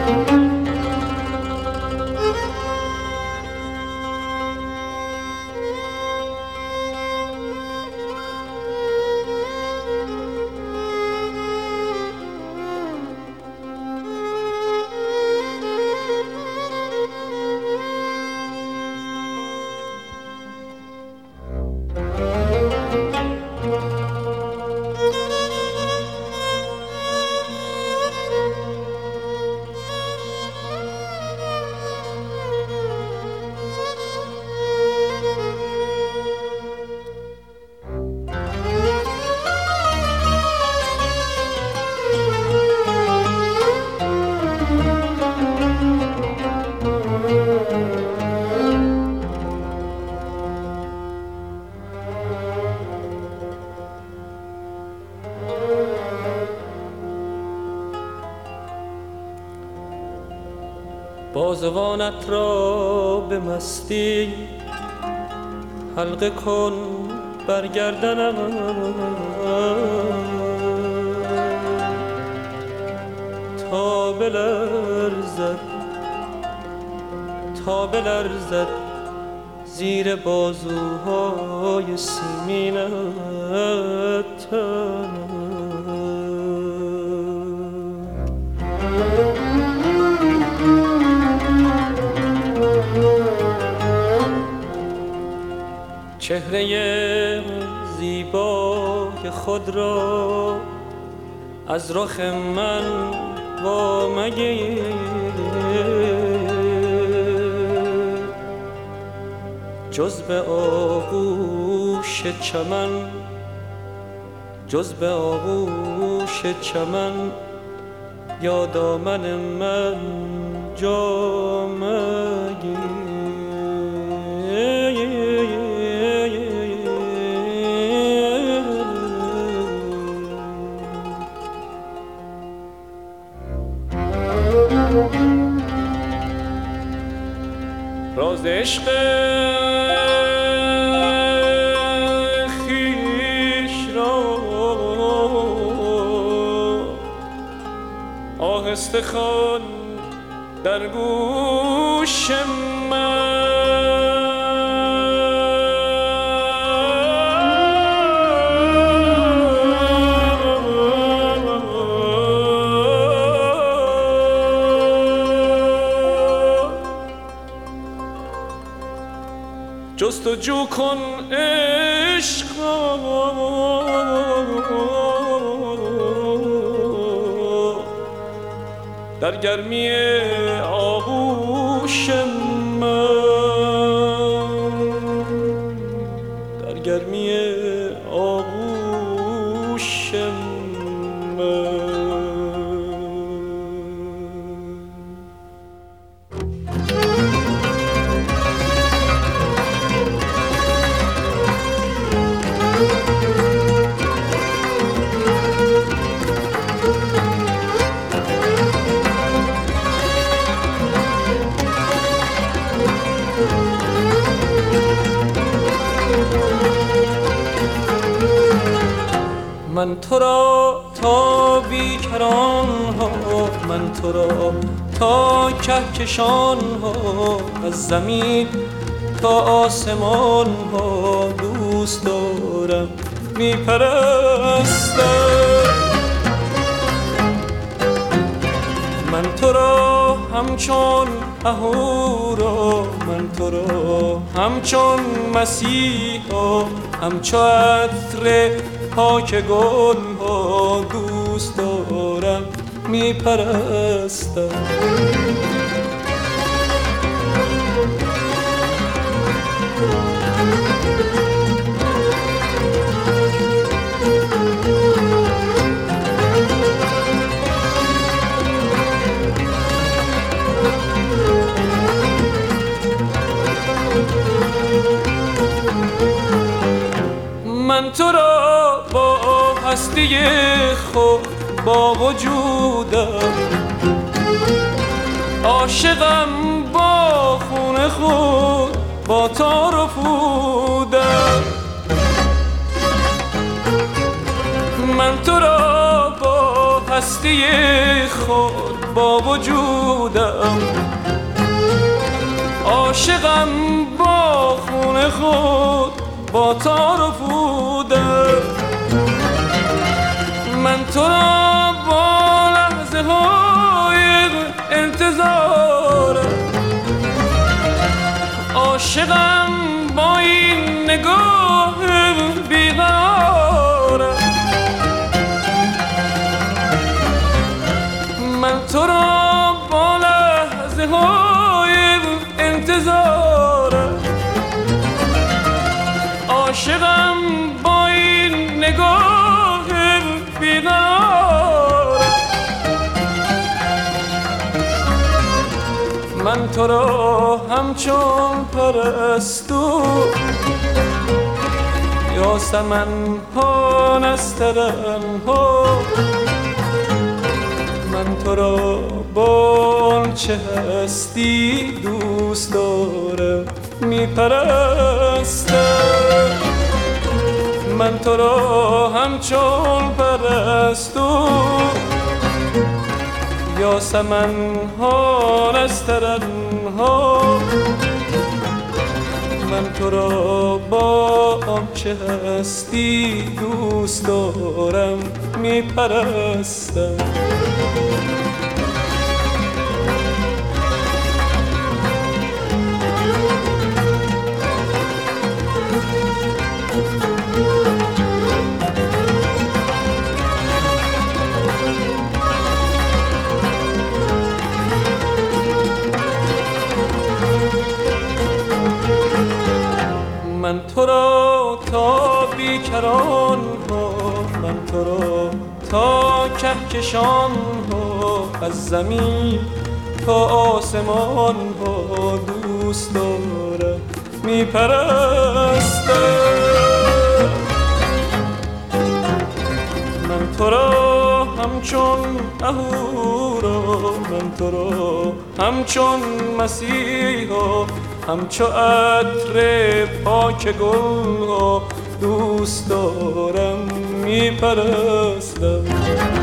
بازوانت را به مستی حلقه کن بر گردنم، تا بلرزد زیر بازوهای سیمینت تنم. چهره زیبای خود را از رخ من وامگیر، جز به آغوش چمن یا دامن من جا مگیر. راز عشق خویش را آهسته خوان در گوش من، جستجو کن عشقا در گرمی آغوش من، در گرمی آغوش من. من تو را تا بیکران ها، من تو را تا کهکشان ها، از زمین تا آسمان ها دوست دارم میپرستم. من تو را همچون اهورا، من تو را همچون مسیحا، همچون عطر پاک گل ها دوست دارم میپرستم. من تو را با هستی خود با وجودم، عاشقم با خون خود با تار و پودم. من تو را با هستی خود با وجودم، عاشقم با خون خود با تار و پودم. من تو را با لحظه های انتظارم، عاشقم با این نگاه بیقرارم. من تو را با لحظه های انتظارم، عاشقم با این نگاه بیقرارم. من تو را همچون پرستو یاسمن ها نسترن ها، من تو را با چه هستی دوست دارم میپرستم. من تو را همچون پرستو یاسمن ها نسترن ها، من تو را با چه هستی دوست دارم میپرستم. من تو را تا بیکران ها، من تو را تا کهکشان ها، از زمین تا آسمان ها دوست دارم میپرستم. من تو را همچون اهورا، من تو را همچون مسیحا، همچو عطر پاک گل ها دوست دارم میپرستم.